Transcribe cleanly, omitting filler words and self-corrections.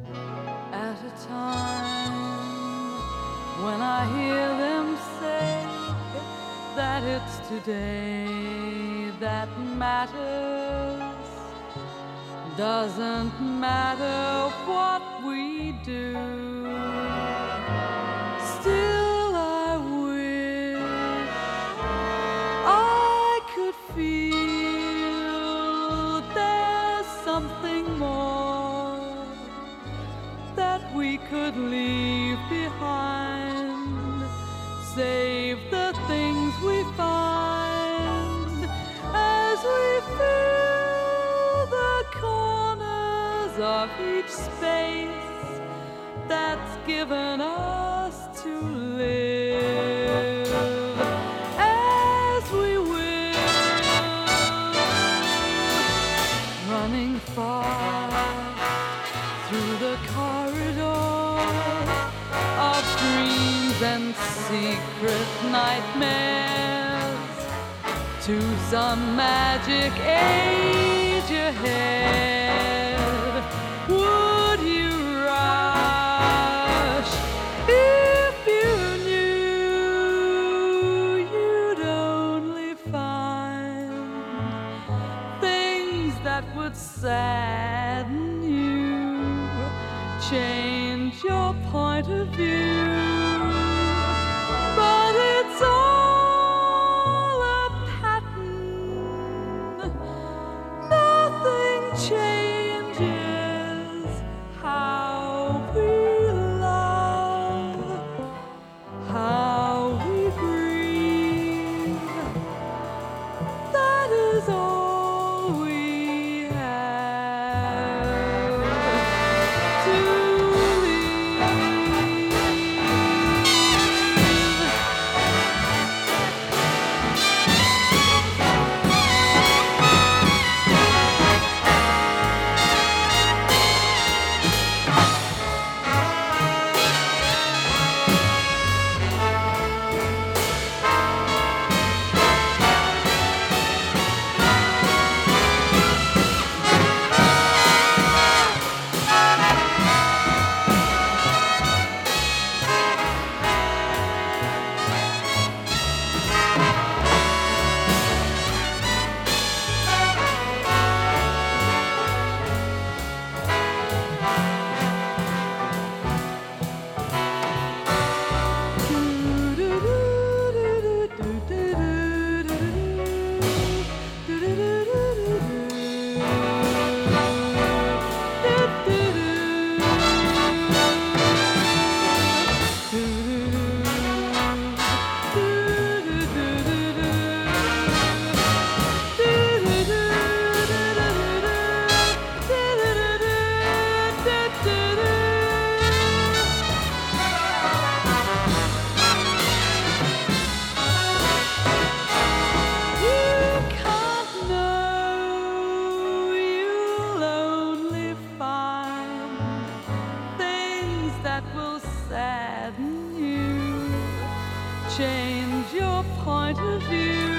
at a time when I hear them say that it's today that matters. Doesn't matter what we do. Still I wish I could feel there's something more that we could leave behind. Save the things we find as we fill the corners of each space that's given us to live as we will, running far through the corridors of dreams and secret nightmares to some magic age ahead. Would you rush if you knew you'd only find things that would sadden you, change your point of view? But it's all a pattern. Nothing changes how we love, how we breathe. That is all we have to leave. That will sadden you, change your point of view.